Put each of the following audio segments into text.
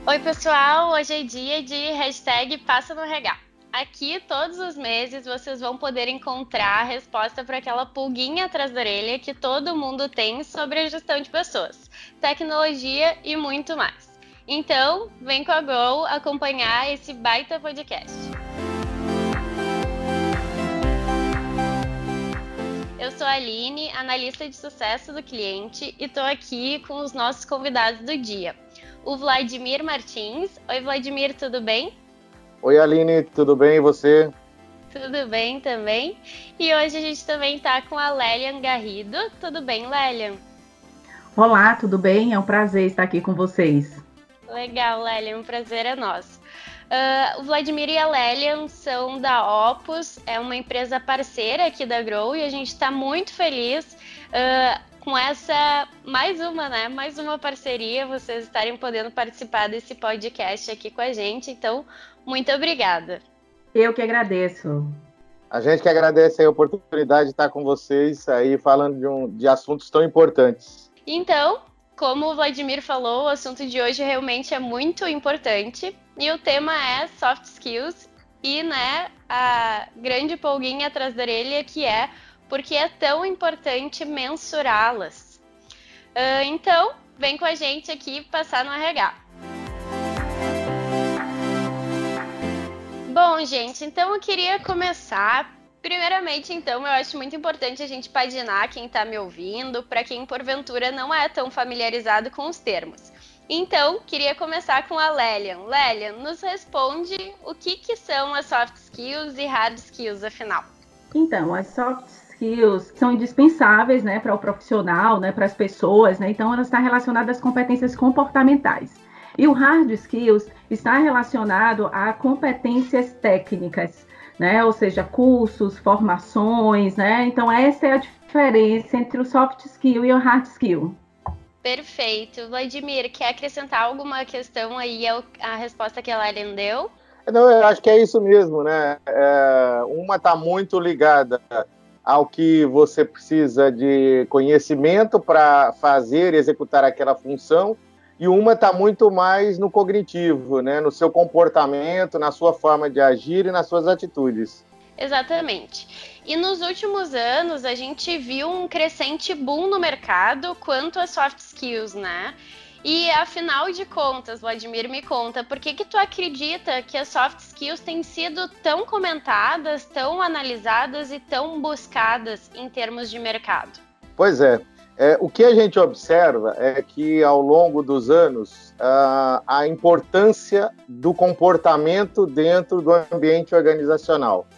Oi, pessoal! Hoje é dia de hashtag Passa no RH. Aqui, todos os meses, vocês vão poder encontrar a resposta para aquela pulguinha atrás da orelha que todo mundo tem sobre a gestão de pessoas, tecnologia e muito mais. Então, vem com a Grow acompanhar esse baita podcast. Eu sou a Aline, analista de sucesso do cliente, e estou aqui com os nossos convidados do dia. O Vladimir Martins. Oi, Vladimir, tudo bem? Oi, Aline, tudo bem e você? Tudo bem também. E hoje a gente também está com a Lélian Garrido. Tudo bem, Lélian? Olá, tudo bem? É um prazer estar aqui com vocês. Legal, Lélian, um prazer é nosso. O Vladimir e a Lélian são da Opus, é uma empresa parceira aqui da Grow, e a gente está muito feliz com essa mais uma parceria, vocês estarem podendo participar desse podcast aqui com a gente. Então, muito obrigada. Eu que agradeço. A gente que agradece a oportunidade de estar com vocês aí falando de assuntos tão importantes. Então, como o Vladimir falou, o assunto de hoje realmente é muito importante, e o tema é soft skills e, a grande pulguinha atrás da orelha, que é porque é tão importante mensurá-las. Então, vem com a gente aqui passar no RH. Bom, gente, então eu queria começar. Primeiramente, então, eu acho muito importante a gente paginar quem está me ouvindo, para quem, porventura, não é tão familiarizado com os termos. Então, queria começar com a Lélian. Lélian, nos responde o que são as soft skills e hard skills, afinal. Então, as soft skills são indispensáveis, para o profissional, para as pessoas, então elas estão relacionadas às competências comportamentais. E o hard skills está relacionado a competências técnicas, ou seja, cursos, formações, Então, essa é a diferença entre o soft skill e o hard skill. Perfeito. Vladimir, quer acrescentar alguma questão aí à resposta que a Lélian deu? Não, eu acho que é isso mesmo, uma está muito ligada ao que você precisa de conhecimento para fazer e executar aquela função, e uma está muito mais no cognitivo, no seu comportamento, na sua forma de agir e nas suas atitudes. Exatamente. E nos últimos anos, a gente viu um crescente boom no mercado quanto a soft skills, E, afinal de contas, Vladimir, me conta, por que tu acredita que as soft skills têm sido tão comentadas, tão analisadas e tão buscadas em termos de mercado? Pois é. O que a gente observa é que, ao longo dos anos, a importância do comportamento dentro do ambiente organizacional.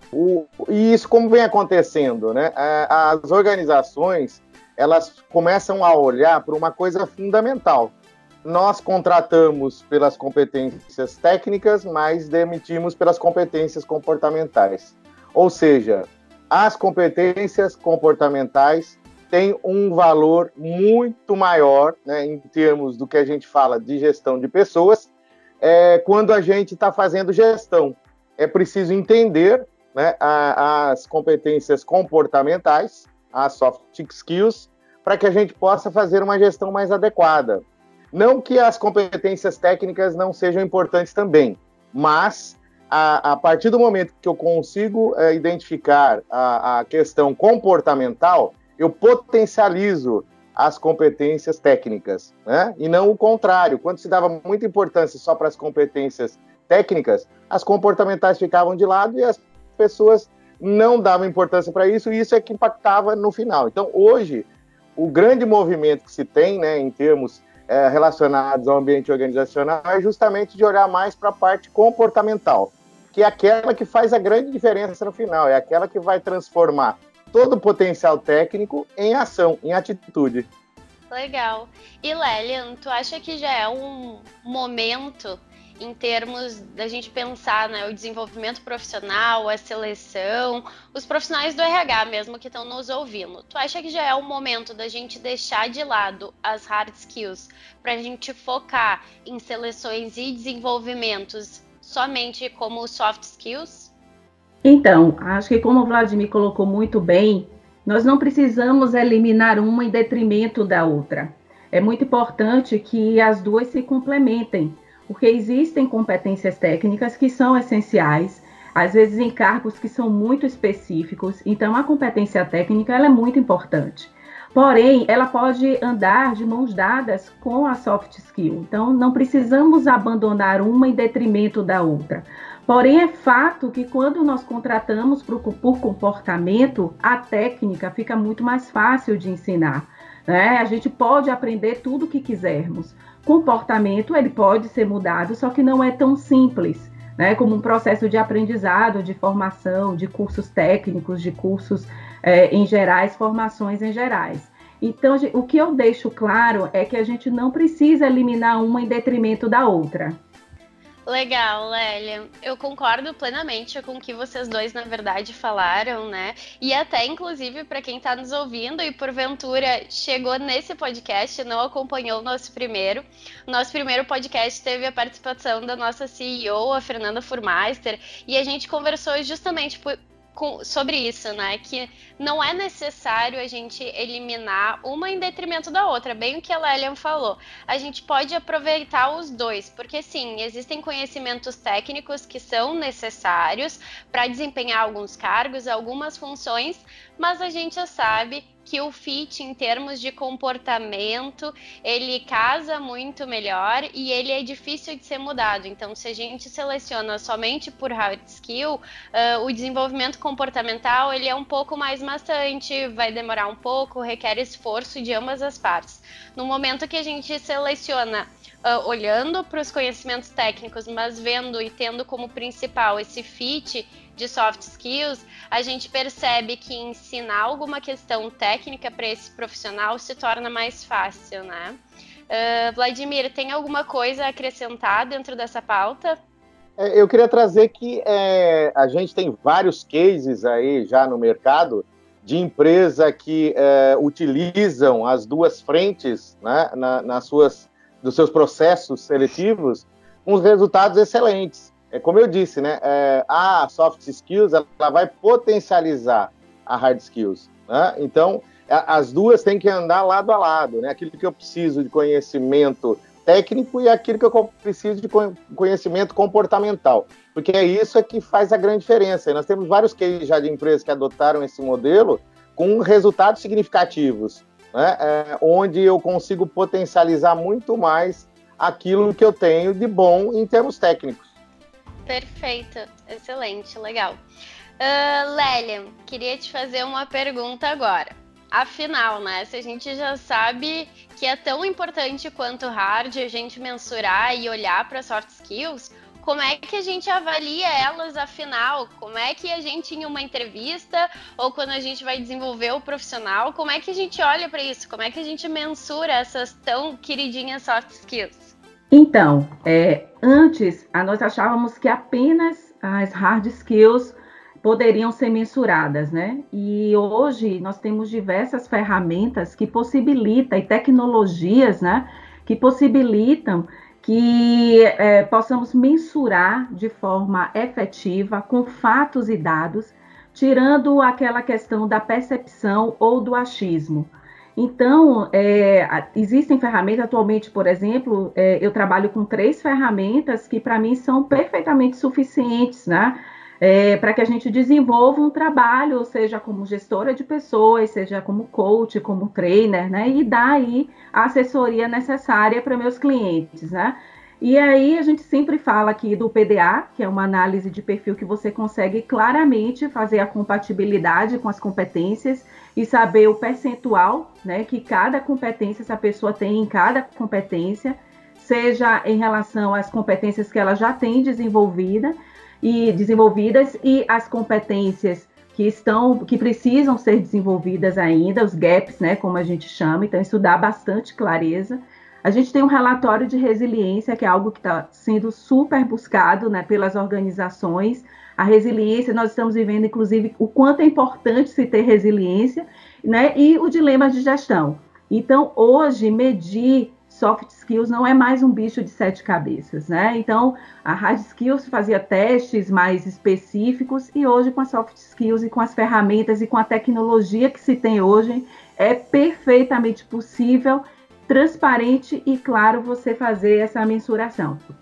E isso como vem acontecendo, As organizações, elas começam a olhar para uma coisa fundamental. Nós contratamos pelas competências técnicas, mas demitimos pelas competências comportamentais. Ou seja, as competências comportamentais têm um valor muito maior, em termos do que a gente fala de gestão de pessoas, quando a gente está fazendo gestão. É preciso entender as competências comportamentais, as soft skills, para que a gente possa fazer uma gestão mais adequada. Não que as competências técnicas não sejam importantes também, mas a partir do momento que eu consigo identificar a questão comportamental, eu potencializo as competências técnicas, E não o contrário. Quando se dava muita importância só para as competências técnicas, as comportamentais ficavam de lado e as pessoas não davam importância para isso, e isso é que impactava no final. Então, hoje, o grande movimento que se tem, em termos relacionados ao ambiente organizacional, é justamente de olhar mais para a parte comportamental, que é aquela que faz a grande diferença no final, é aquela que vai transformar todo o potencial técnico em ação, em atitude. Legal. E, Lélian, tu acha que já é um momento em termos da gente pensar, o desenvolvimento profissional, a seleção, os profissionais do RH mesmo que estão nos ouvindo? Tu acha que já é o momento da gente deixar de lado as hard skills para a gente focar em seleções e desenvolvimentos somente como soft skills? Então, acho que como o Vladimir colocou muito bem, nós não precisamos eliminar uma em detrimento da outra. É muito importante que as duas se complementem. porque existem competências técnicas que são essenciais, às vezes em cargos que são muito específicos, então a competência técnica ela é muito importante. Porém, ela pode andar de mãos dadas com a soft skill, então não precisamos abandonar uma em detrimento da outra. Porém, é fato que quando nós contratamos por comportamento, a técnica fica muito mais fácil de ensinar, né? A gente pode aprender tudo o que quisermos. Comportamento, ele pode ser mudado, só que não é tão simples, né? Como um processo de aprendizado, de formação, de cursos técnicos, de cursos em gerais, formações em gerais. Então, o que eu deixo claro é que a gente não precisa eliminar uma em detrimento da outra. Legal, Lélia. Eu concordo plenamente com o que vocês dois, na verdade, falaram, né? E até, inclusive, para quem está nos ouvindo e porventura chegou nesse podcast, não acompanhou o nosso primeiro. O nosso primeiro podcast teve a participação da nossa CEO, a Fernanda Furmeister, e a gente conversou justamente sobre isso, né? Que não é necessário a gente eliminar uma em detrimento da outra, bem o que a Lélia falou. A gente pode aproveitar os dois, porque sim, existem conhecimentos técnicos que são necessários para desempenhar alguns cargos, algumas funções, mas a gente já sabe que o fit em termos de comportamento, ele casa muito melhor e ele é difícil de ser mudado. Então, se a gente seleciona somente por hard skill, o desenvolvimento comportamental, ele é um pouco mais maçante, vai demorar um pouco, requer esforço de ambas as partes. No momento que a gente seleciona olhando para os conhecimentos técnicos, mas vendo e tendo como principal esse fit de soft skills, a gente percebe que ensinar alguma questão técnica para esse profissional se torna mais fácil, né? Vladimir, tem alguma coisa a acrescentar dentro dessa pauta? Eu queria trazer que a gente tem vários cases aí já no mercado de empresa que utilizam as duas frentes, né, dos seus processos seletivos, com os resultados excelentes. Como eu disse, né, a soft skills ela vai potencializar a hard skills, né? Então, as duas têm que andar lado a lado, né? Aquilo que eu preciso de conhecimento técnico e aquilo que eu preciso de conhecimento comportamental, porque é isso que faz a grande diferença. E nós temos vários cases já de empresas que adotaram esse modelo com resultados significativos, né? Onde eu consigo potencializar muito mais aquilo que eu tenho de bom em termos técnicos. Perfeito, excelente, legal. Lélia, queria te fazer uma pergunta agora. Afinal, né, se a gente já sabe que é tão importante quanto hard a gente mensurar e olhar para soft skills, como é que a gente avalia elas afinal? Como é que a gente, em uma entrevista, ou quando a gente vai desenvolver o profissional, como é que a gente olha para isso? Como é que a gente mensura essas tão queridinhas soft skills? Então, antes nós achávamos que apenas as hard skills poderiam ser mensuradas, né? E hoje nós temos diversas ferramentas que possibilitam, e tecnologias, né? Que possibilitam que possamos mensurar de forma efetiva, com fatos e dados, tirando aquela questão da percepção ou do achismo. Então, existem ferramentas, atualmente, por exemplo, eu trabalho com 3 ferramentas que, para mim, são perfeitamente suficientes, né? Para que a gente desenvolva um trabalho, seja como gestora de pessoas, seja como coach, como trainer, né? E dar aí a assessoria necessária para meus clientes, né? E aí a gente sempre fala aqui do PDA, que é uma análise de perfil que você consegue claramente fazer a compatibilidade com as competências e saber o percentual, né, que cada competência essa pessoa tem em cada competência, seja em relação às competências que ela já tem desenvolvidas e as competências que precisam ser desenvolvidas ainda, os gaps, né, como a gente chama. Então isso dá bastante clareza. A gente tem um relatório de resiliência, que é algo que está sendo super buscado, né, pelas organizações. A resiliência, nós estamos vivendo, inclusive, o quanto é importante se ter resiliência, né, e o dilema de gestão. Então, hoje, medir soft skills não é mais um bicho de 7 cabeças, né? Então, a hard skills fazia testes mais específicos e hoje, com as soft skills e com as ferramentas e com a tecnologia que se tem hoje, é perfeitamente possível, transparente e claro você fazer essa mensuração.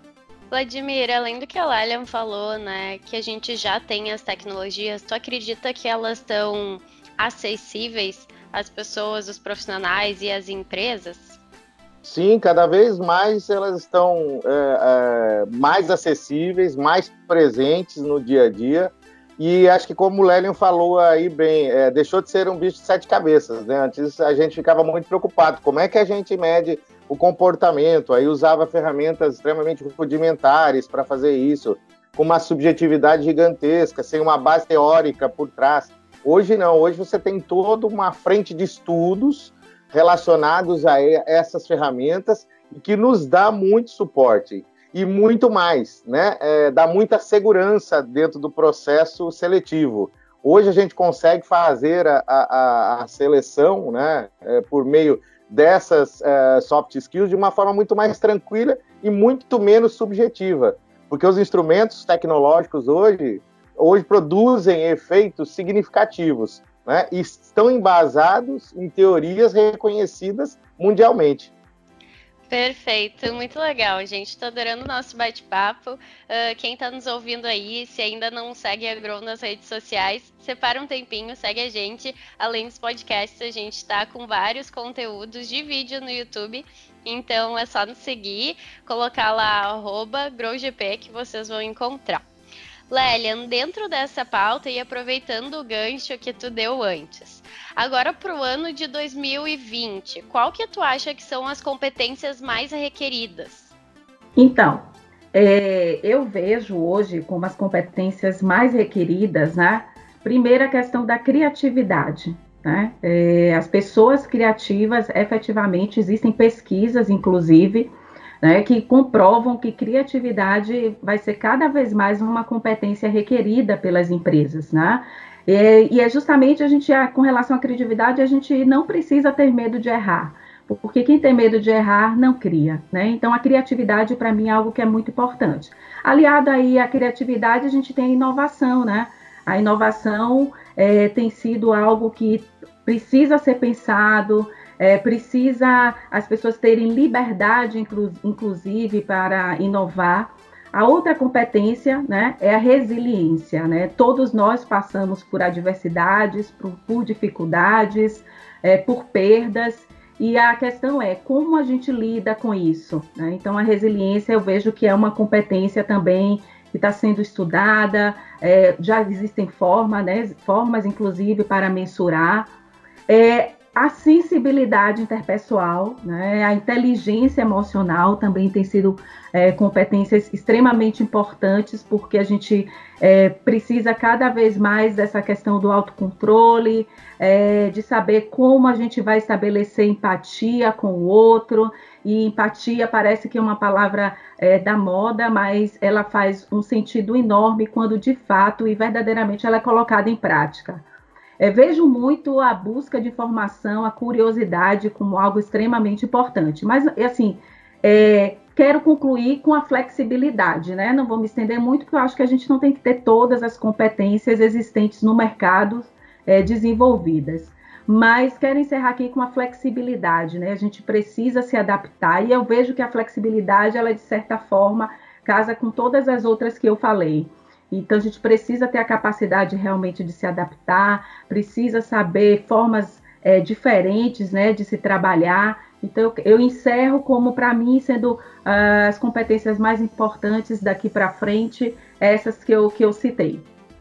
Vladimir, além do que a Lélia falou, né, que a gente já tem as tecnologias, tu acredita que elas estão acessíveis às pessoas, os profissionais e às empresas? Sim, cada vez mais elas estão mais acessíveis, mais presentes no dia a dia. E acho que, como o Lélio falou aí bem, deixou de ser um bicho de sete cabeças, né? Antes a gente ficava muito preocupado. Como é que a gente mede o comportamento? Aí usava ferramentas extremamente rudimentares para fazer isso, com uma subjetividade gigantesca, sem uma base teórica por trás. Hoje não, hoje você tem toda uma frente de estudos relacionados a essas ferramentas que nos dá muito suporte e muito mais, né? Dá muita segurança dentro do processo seletivo. Hoje a gente consegue fazer a seleção, né, por meio dessas soft skills de uma forma muito mais tranquila e muito menos subjetiva, porque os instrumentos tecnológicos hoje produzem efeitos significativos, né, e estão embasados em teorias reconhecidas mundialmente. Perfeito, muito legal, gente. Estou adorando o nosso bate-papo. Quem está nos ouvindo aí, se ainda não segue a Grow nas redes sociais, separa um tempinho, segue a gente. Além dos podcasts, a gente está com vários conteúdos de vídeo no YouTube. Então é só nos seguir, colocar lá @GrowGP que vocês vão encontrar. Lélian, dentro dessa pauta e aproveitando o gancho que tu deu antes, agora para o ano de 2020, qual que tu acha que são as competências mais requeridas? Então, eu vejo hoje como as competências mais requeridas, né? Primeiro, a questão da criatividade, né? As pessoas criativas, efetivamente, existem pesquisas, inclusive, né, que comprovam que criatividade vai ser cada vez mais uma competência requerida pelas empresas, né? E é justamente com relação à criatividade, a gente não precisa ter medo de errar, porque quem tem medo de errar não cria, né? Então a criatividade para mim é algo que é muito importante. Aliado aí à criatividade, a gente tem a inovação, né? A inovação tem sido algo que precisa ser pensado, precisa as pessoas terem liberdade, inclusive, para inovar. A outra competência, né, é a resiliência, né? Todos nós passamos por adversidades, por dificuldades, por perdas, e a questão é como a gente lida com isso, né? Então, a resiliência eu vejo que é uma competência também que está sendo estudada, já existem formas, inclusive, para mensurar. A sensibilidade interpessoal, né, a inteligência emocional também tem sido competências extremamente importantes, porque a gente precisa cada vez mais dessa questão do autocontrole, de saber como a gente vai estabelecer empatia com o outro, e empatia parece que é uma palavra da moda, mas ela faz um sentido enorme quando de fato e verdadeiramente ela é colocada em prática. Vejo muito a busca de informação, a curiosidade como algo extremamente importante. Mas, assim, quero concluir com a flexibilidade, né? Não vou me estender muito, porque eu acho que a gente não tem que ter todas as competências existentes no mercado desenvolvidas. Mas quero encerrar aqui com a flexibilidade, né? A gente precisa se adaptar, e eu vejo que a flexibilidade, ela, de certa forma, casa com todas as outras que eu falei. Então, a gente precisa ter a capacidade realmente de se adaptar, precisa saber formas diferentes, né, de se trabalhar. Então, eu encerro como, para mim, sendo as competências mais importantes daqui para frente, essas que eu citei.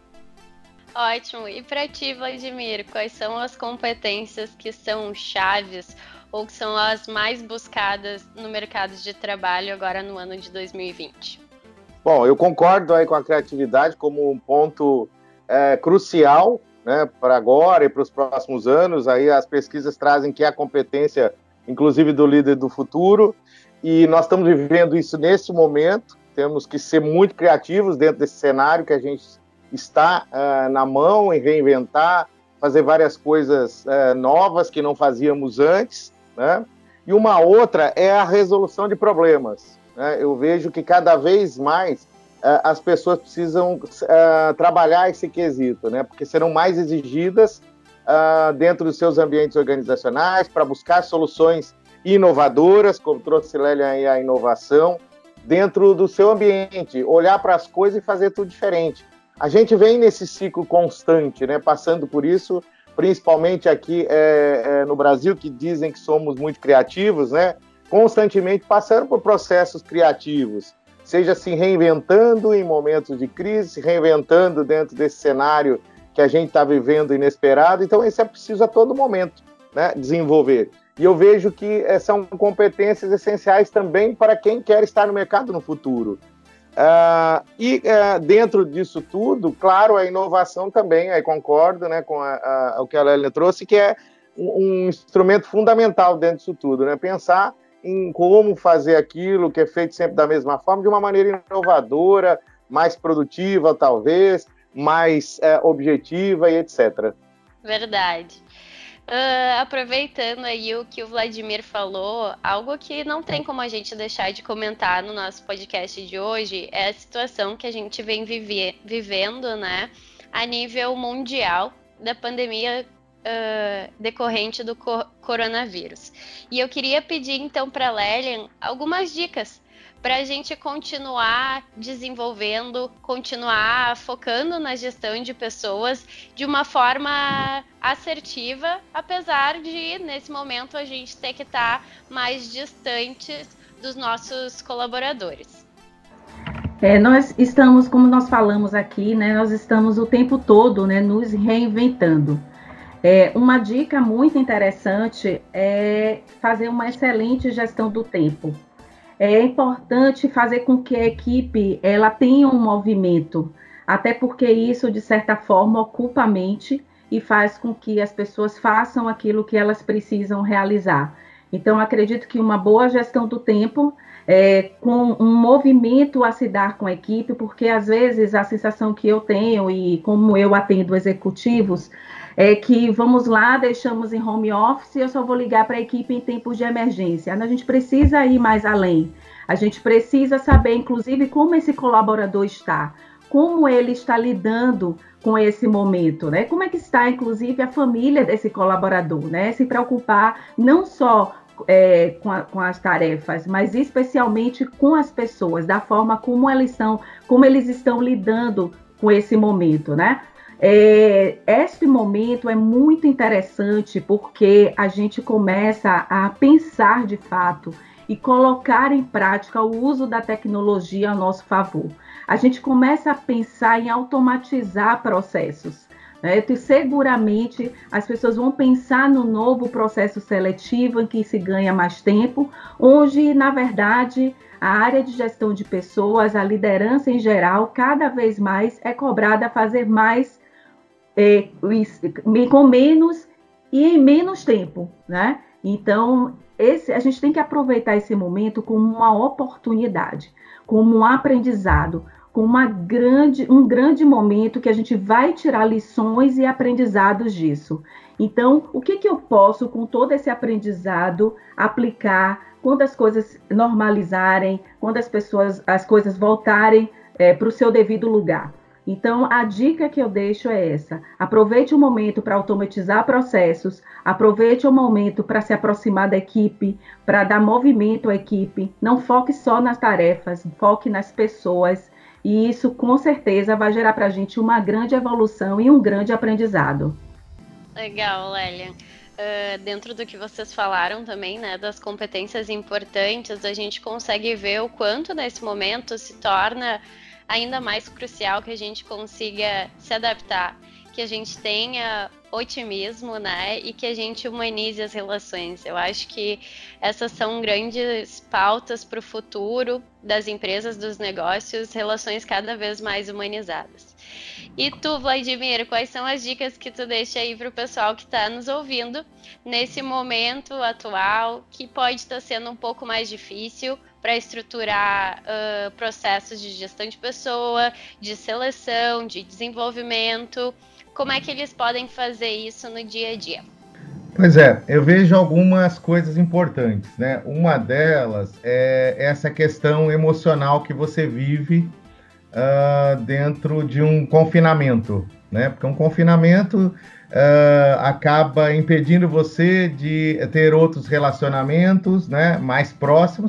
Ótimo. E para ti, Vladimir, quais são as competências que são chaves ou que são as mais buscadas no mercado de trabalho agora no ano de 2020? Bom, eu concordo aí com a criatividade como um ponto crucial, né, para agora e para os próximos anos. Aí as pesquisas trazem que é a competência, inclusive, do líder do futuro, e nós estamos vivendo isso nesse momento. Temos que ser muito criativos dentro desse cenário que a gente está na mão em reinventar, fazer várias coisas novas que não fazíamos antes, né? E uma outra é a resolução de problemas. Eu vejo que cada vez mais as pessoas precisam trabalhar esse quesito, né? Porque serão mais exigidas dentro dos seus ambientes organizacionais para buscar soluções inovadoras, como trouxe Lélia aí a inovação, dentro do seu ambiente, olhar para as coisas e fazer tudo diferente. A gente vem nesse ciclo constante, né, passando por isso, principalmente aqui no Brasil, que dizem que somos muito criativos, né, constantemente passando por processos criativos, seja se reinventando em momentos de crise, se reinventando dentro desse cenário que a gente está vivendo inesperado. Então, isso é preciso a todo momento, né, desenvolver. E eu vejo que são competências essenciais também para quem quer estar no mercado no futuro. Dentro disso tudo, claro, a inovação também, aí concordo, né, com o que a Lélia trouxe, que é um instrumento fundamental dentro disso tudo, né, pensar em como fazer aquilo que é feito sempre da mesma forma, de uma maneira inovadora, mais produtiva, talvez, mais objetiva e etc. Verdade. Aproveitando aí o que o Vladimir falou, algo que não tem como a gente deixar de comentar no nosso podcast de hoje é a situação que a gente vem vivendo, né, a nível mundial da pandemia decorrente do coronavírus. E eu queria pedir então para a Lélia algumas dicas para a gente continuar desenvolvendo, continuar focando na gestão de pessoas de uma forma assertiva, apesar de, nesse momento, a gente ter que estar mais distantes dos nossos colaboradores. Nós estamos, como nós falamos aqui, né, nós estamos o tempo todo, né, nos reinventando. Uma dica muito interessante é fazer uma excelente gestão do tempo. É importante fazer com que a equipe ela tenha um movimento, até porque isso, de certa forma, ocupa a mente e faz com que as pessoas façam aquilo que elas precisam realizar. Então, acredito que uma boa gestão do tempo, com um movimento a se dar com a equipe, porque às vezes a sensação que eu tenho, e como eu atendo executivos, é que vamos lá, deixamos em home office e eu só vou ligar para a equipe em tempos de emergência. A gente precisa ir mais além. A gente precisa saber, inclusive, como esse colaborador está, como ele está lidando com esse momento, né? Como é que está, inclusive, a família desse colaborador, né? Se preocupar não só com as tarefas, mas especialmente com as pessoas, da forma como eles estão lidando com esse momento, né? Este momento é muito interessante porque a gente começa a pensar de fato e colocar em prática o uso da tecnologia a nosso favor. A gente começa a pensar em automatizar processos. Seguramente as pessoas vão pensar no novo processo seletivo em que se ganha mais tempo, onde, na verdade, a área de gestão de pessoas, a liderança em geral, cada vez mais é cobrada a fazer mais com menos e em menos tempo, né? Então, a gente tem que aproveitar esse momento como uma oportunidade, como um aprendizado, como um grande momento que a gente vai tirar lições e aprendizados disso. Então, o que eu posso, com todo esse aprendizado, aplicar quando as coisas normalizarem, quando as coisas voltarem para o seu devido lugar? Então, a dica que eu deixo é essa: aproveite o momento para automatizar processos, aproveite o momento para se aproximar da equipe, para dar movimento à equipe, não foque só nas tarefas, foque nas pessoas, e isso com certeza vai gerar para a gente uma grande evolução e um grande aprendizado. Legal, Lélia. Dentro do que vocês falaram também, né, das competências importantes, a gente consegue ver o quanto nesse momento se torna ainda mais crucial que a gente consiga se adaptar, que a gente tenha otimismo, né, e que a gente humanize as relações. Eu acho que essas são grandes pautas para o futuro das empresas, dos negócios, relações cada vez mais humanizadas. E tu, Vladimir, quais são as dicas que tu deixa aí para o pessoal que está nos ouvindo nesse momento atual, que pode estar sendo um pouco mais difícil para estruturar processos de gestão de pessoa, de seleção, de desenvolvimento? Como é que eles podem fazer isso no dia a dia? Pois é, eu vejo algumas coisas importantes, né? Uma delas é essa questão emocional que você vive dentro de um confinamento, né? Porque um confinamento acaba impedindo você de ter outros relacionamentos, né, mais próximos,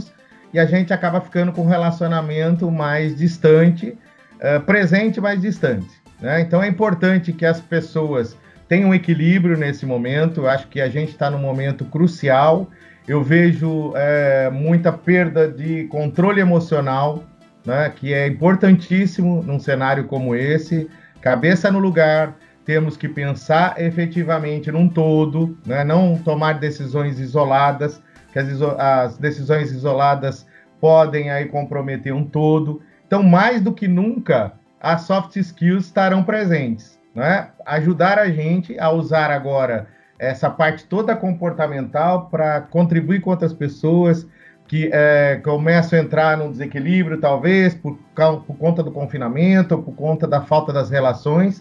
e a gente acaba ficando com um relacionamento mais distante, presente, mas distante, né? Então é importante que as pessoas tenham equilíbrio nesse momento. Eu acho que a gente está num momento crucial. Eu vejo muita perda de controle emocional, né, que é importantíssimo num cenário como esse. Cabeça no lugar, temos que pensar efetivamente num todo, né, não tomar decisões isoladas, que as decisões isoladas podem aí comprometer um todo. Então, mais do que nunca, as soft skills estarão presentes, né? Ajudar a gente a usar agora essa parte toda comportamental para contribuir com outras pessoas que começam a entrar num desequilíbrio, talvez, por conta do confinamento, ou por conta da falta das relações.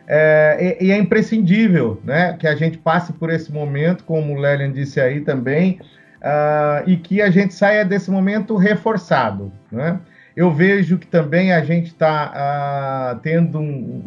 E é imprescindível, né, que a gente passe por esse momento, como o Lelian disse aí também, e que a gente saia desse momento reforçado, né? Eu vejo que também a gente está tendo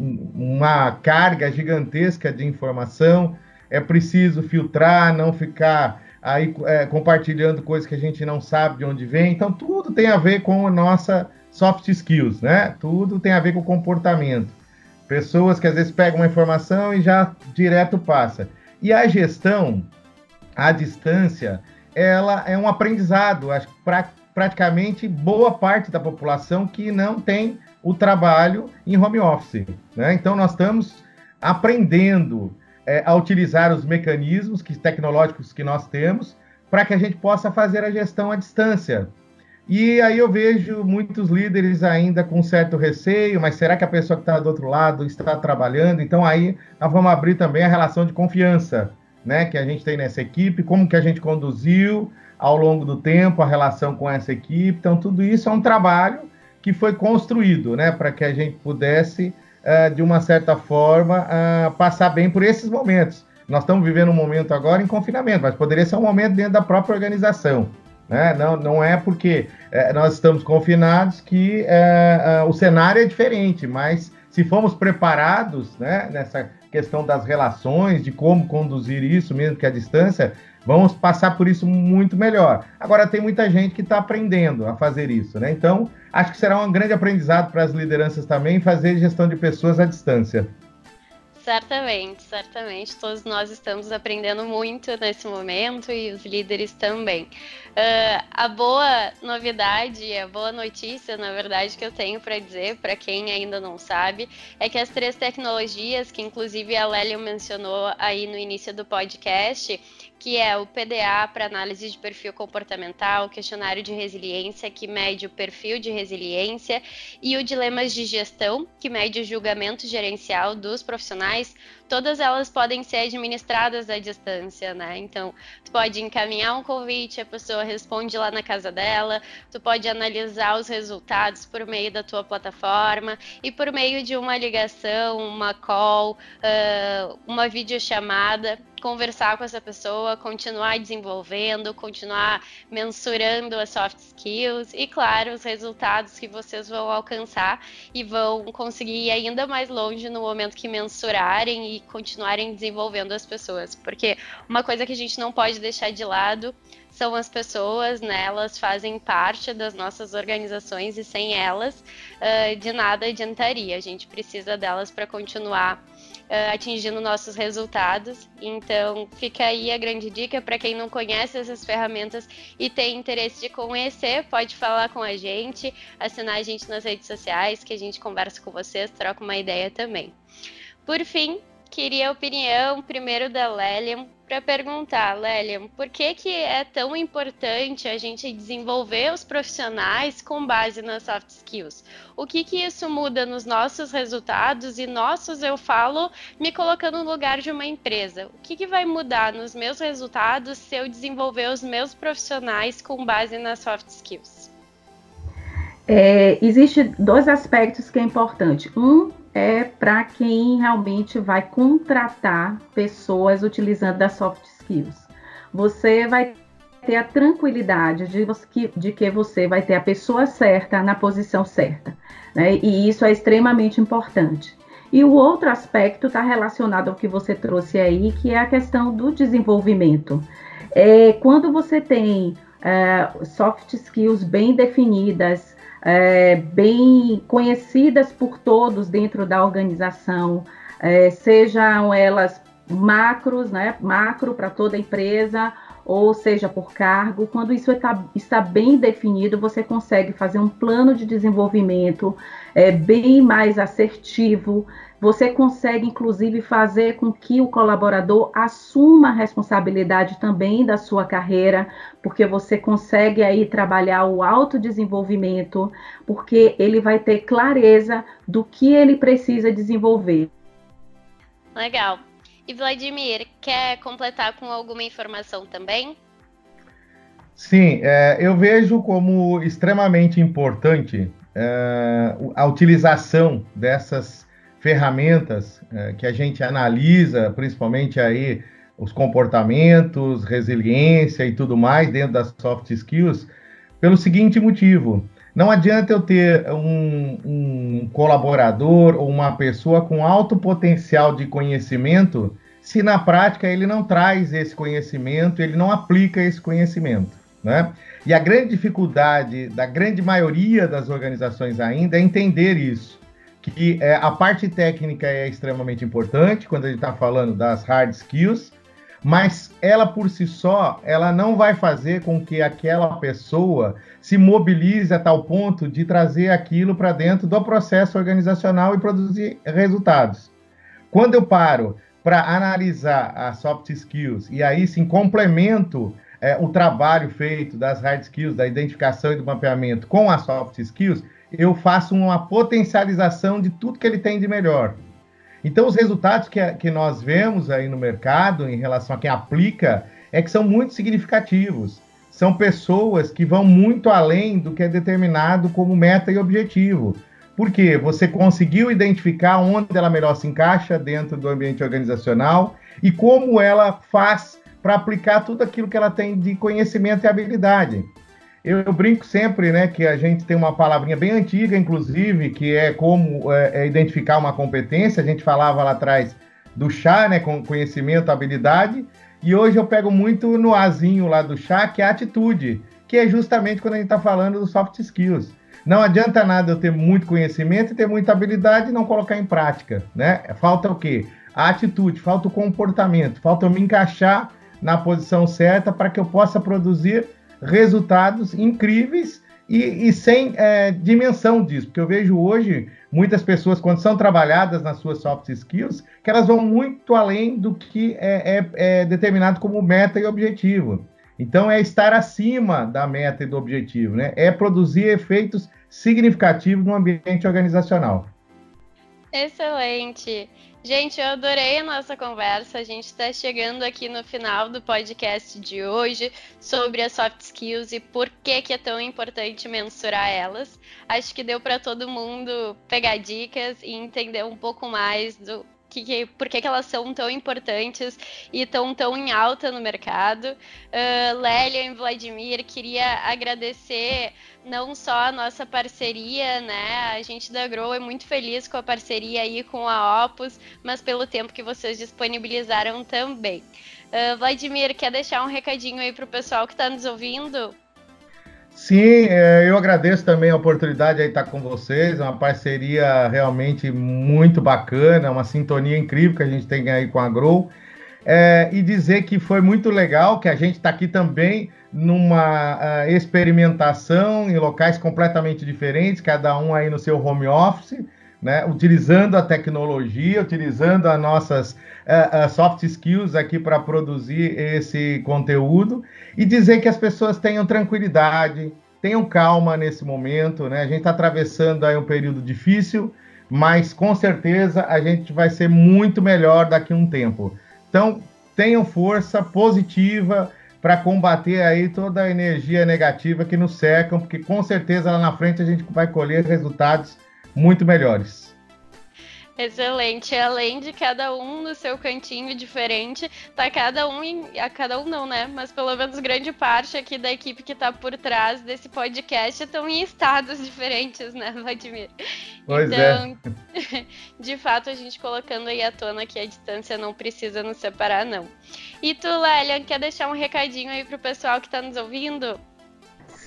uma carga gigantesca de informação. É preciso filtrar, não ficar aí compartilhando coisas que a gente não sabe de onde vem. Então, tudo tem a ver com a nossa soft skills, né? Tudo tem a ver com o comportamento. Pessoas que às vezes pegam uma informação e já direto passa. E a gestão à distância, ela é um aprendizado. Acho que praticamente boa parte da população que não tem o trabalho em home office, né? Então, nós estamos aprendendo a utilizar os mecanismos tecnológicos que nós temos para que a gente possa fazer a gestão à distância. E aí eu vejo muitos líderes ainda com certo receio, mas será que a pessoa que está do outro lado está trabalhando? Então aí nós vamos abrir também a relação de confiança, né, que a gente tem nessa equipe, como que a gente conduziu ao longo do tempo a relação com essa equipe. Então tudo isso é um trabalho que foi construído, né, para que a gente pudesse de uma certa forma, passar bem por esses momentos. Nós estamos vivendo um momento agora em confinamento, mas poderia ser um momento dentro da própria organização, né? Não é porque nós estamos confinados que o cenário é diferente, mas se formos preparados, né, nessa questão das relações, de como conduzir isso, mesmo que à distância, vamos passar por isso muito melhor. Agora, tem muita gente que está aprendendo a fazer isso, né? Então, acho que será um grande aprendizado para as lideranças também fazer gestão de pessoas à distância. Certamente, certamente. Todos nós estamos aprendendo muito nesse momento e os líderes também. A boa novidade, a boa notícia, na verdade, que eu tenho para dizer, para quem ainda não sabe, é que as 3 tecnologias, que inclusive a Lélia mencionou aí no início do podcast, que é o PDA para análise de perfil comportamental, o questionário de resiliência, que mede o perfil de resiliência, e o dilemas de gestão, que mede o julgamento gerencial dos profissionais. Todas elas podem ser administradas à distância, né? Então, tu pode encaminhar um convite, a pessoa responde lá na casa dela, tu pode analisar os resultados por meio da tua plataforma e por meio de uma ligação, uma call, uma videochamada, conversar com essa pessoa, continuar desenvolvendo, continuar mensurando as soft skills e, claro, os resultados que vocês vão alcançar e vão conseguir ir ainda mais longe no momento que mensurarem e continuarem desenvolvendo as pessoas. Porque uma coisa que a gente não pode deixar de lado são as pessoas, né? Elas fazem parte das nossas organizações e sem elas de nada adiantaria. A gente precisa delas para continuar atingindo nossos resultados. Então fica aí a grande dica para quem não conhece essas ferramentas e tem interesse de conhecer, pode falar com a gente, assinar a gente nas redes sociais, que a gente conversa com vocês, troca uma ideia também. Por fim, queria a opinião primeiro da Lélia, para perguntar, Lélia, por que é tão importante a gente desenvolver os profissionais com base nas soft skills? O que isso muda nos nossos resultados e eu falo me colocando no lugar de uma empresa. O que vai mudar nos meus resultados se eu desenvolver os meus profissionais com base nas soft skills? Existem 2 aspectos que é importante. Um é para quem realmente vai contratar pessoas utilizando das soft skills. Você vai ter a tranquilidade de que você vai ter a pessoa certa na posição certa, né? E isso é extremamente importante. E o outro aspecto está relacionado ao que você trouxe aí, que é a questão do desenvolvimento. Quando você tem soft skills bem definidas, bem conhecidas por todos dentro da organização, sejam elas macros, né, macro para toda a empresa, ou seja, por cargo. Quando isso está bem definido, você consegue fazer um plano de desenvolvimento bem mais assertivo. Você consegue, inclusive, fazer com que o colaborador assuma a responsabilidade também da sua carreira, porque você consegue aí trabalhar o autodesenvolvimento, porque ele vai ter clareza do que ele precisa desenvolver. Legal. E Vladimir, quer completar com alguma informação também? Sim, eu vejo como extremamente importante a utilização dessas ferramentas que a gente analisa, principalmente aí os comportamentos, resiliência e tudo mais dentro das soft skills, pelo seguinte motivo: não adianta eu ter um colaborador ou uma pessoa com alto potencial de conhecimento se na prática ele não traz esse conhecimento, ele não aplica esse conhecimento, né? E a grande dificuldade da grande maioria das organizações ainda é entender isso, que a parte técnica é extremamente importante quando a gente está falando das hard skills, mas ela por si só, ela não vai fazer com que aquela pessoa se mobilize a tal ponto de trazer aquilo para dentro do processo organizacional e produzir resultados. Quando eu paro para analisar as soft skills e aí sim complemento o trabalho feito das hard skills, da identificação e do mapeamento com as soft skills, eu faço uma potencialização de tudo que ele tem de melhor. Então, os resultados que nós vemos aí no mercado em relação a quem aplica é que são muito significativos. São pessoas que vão muito além do que é determinado como meta e objetivo. Porque você conseguiu identificar onde ela melhor se encaixa dentro do ambiente organizacional e como ela faz para aplicar tudo aquilo que ela tem de conhecimento e habilidade. Eu brinco sempre, né, que a gente tem uma palavrinha bem antiga, inclusive, que é como identificar uma competência. A gente falava lá atrás do chá, né, com conhecimento, habilidade, e hoje eu pego muito no azinho lá do chá, que é a atitude, que é justamente quando a gente está falando dos soft skills. Não adianta nada eu ter muito conhecimento e ter muita habilidade e não colocar em prática, né? Falta o quê? A atitude, falta o comportamento, falta eu me encaixar na posição certa para que eu possa produzir resultados incríveis e sem dimensão disso, porque eu vejo hoje muitas pessoas, quando são trabalhadas nas suas soft skills, que elas vão muito além do que é determinado como meta e objetivo. Então, é estar acima da meta e do objetivo, né? É produzir efeitos significativos no ambiente organizacional. Excelente! Gente, eu adorei a nossa conversa. A gente está chegando aqui no final do podcast de hoje sobre as soft skills e por que é tão importante mensurar elas. Acho que deu para todo mundo pegar dicas e entender um pouco mais do por que elas são tão importantes e tão em alta no mercado. Lélia e Vladimir, queria agradecer não só a nossa parceria, né? A gente da Grow é muito feliz com a parceria aí com a Opus, mas pelo tempo que vocês disponibilizaram também. Vladimir, quer deixar um recadinho aí para o pessoal que está nos ouvindo? Sim, eu agradeço também a oportunidade de estar com vocês, uma parceria realmente muito bacana, uma sintonia incrível que a gente tem aí com a Grow, e dizer que foi muito legal, que a gente está aqui também numa experimentação em locais completamente diferentes, cada um aí no seu home office, né, utilizando a tecnologia, utilizando as nossas soft skills aqui para produzir esse conteúdo e dizer que as pessoas tenham tranquilidade, tenham calma nesse momento, né? A gente está atravessando aí um período difícil, mas com certeza a gente vai ser muito melhor daqui a um tempo. Então, tenham força positiva para combater aí toda a energia negativa que nos cercam, porque com certeza lá na frente a gente vai colher resultados muito melhores. Excelente. Além de cada um no seu cantinho diferente, tá cada um não, né? Mas pelo menos grande parte aqui da equipe que tá por trás desse podcast estão em estados diferentes, né, Vladimir? Pois então, de fato, a gente colocando aí à tona que a distância não precisa nos separar, não. E tu, Lélia, quer deixar um recadinho aí pro pessoal que tá nos ouvindo?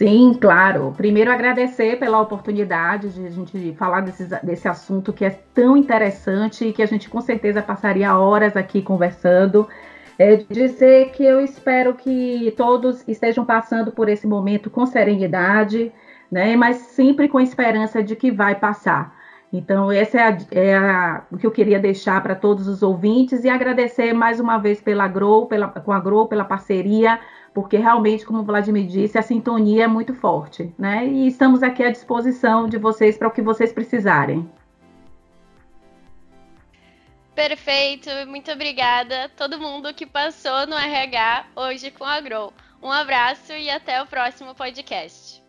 Sim, claro. Primeiro, agradecer pela oportunidade de a gente falar desse assunto que é tão interessante e que a gente com certeza passaria horas aqui conversando. Dizer que eu espero que todos estejam passando por esse momento com serenidade, né? Mas sempre com esperança de que vai passar. Então, essa o que eu queria deixar para todos os ouvintes e agradecer mais uma vez com a Grow, pela parceria, porque realmente, como o Vladimir disse, a sintonia é muito forte, né? E estamos aqui à disposição de vocês para o que vocês precisarem. Perfeito, muito obrigada a todo mundo que passou no RH hoje com a Grow. Um abraço e até o próximo podcast.